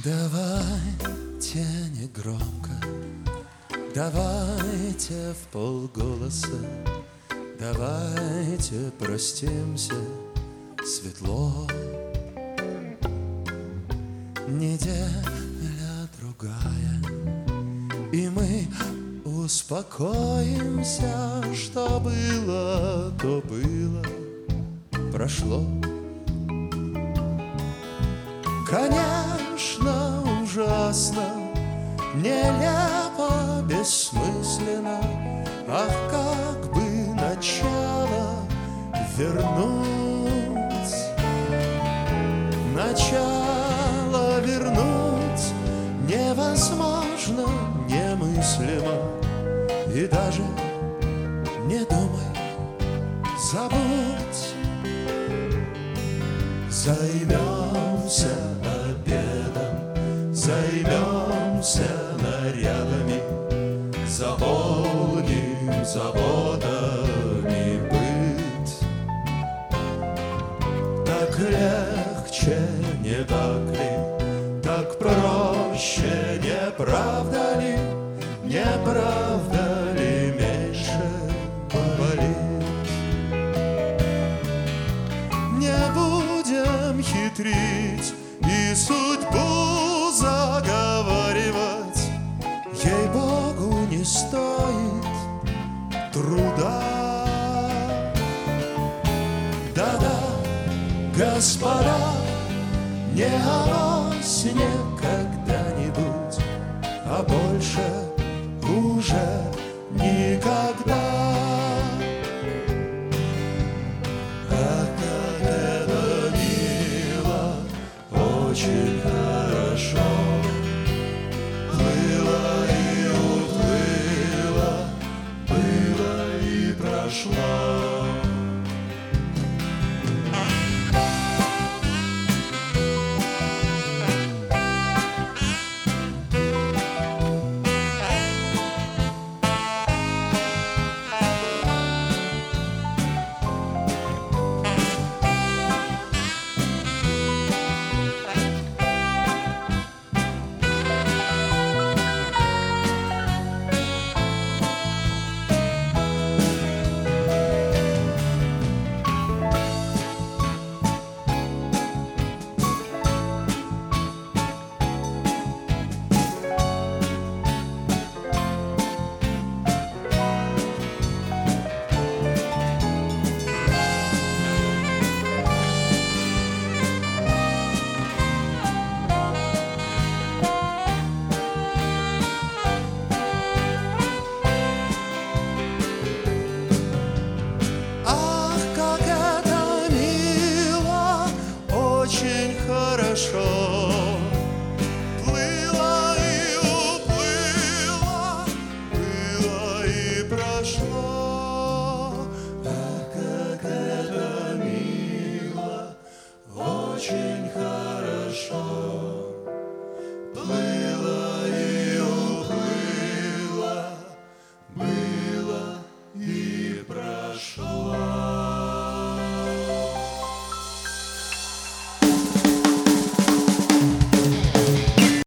Давайте не громко, давайте в полголоса, давайте простимся светло. Неделя другая, и мы успокоимся, что было, то было, прошло. Конечно, ужасно, нелепо, бессмысленно, ах, как бы начало вернуть, начало вернуть невозможно, немыслимо, и даже не думай, забудь. Займемся обедом, займемся нарядами, заполним заботами быт. Так легче, не так ли? Так проще, не правда ли? Не правда ли меньше болит? Не будем хитрить и судьбу заговаривать, ей-богу, не стоит труда. Да-да, господа, не авось не когда-нибудь, а больше уже никогда.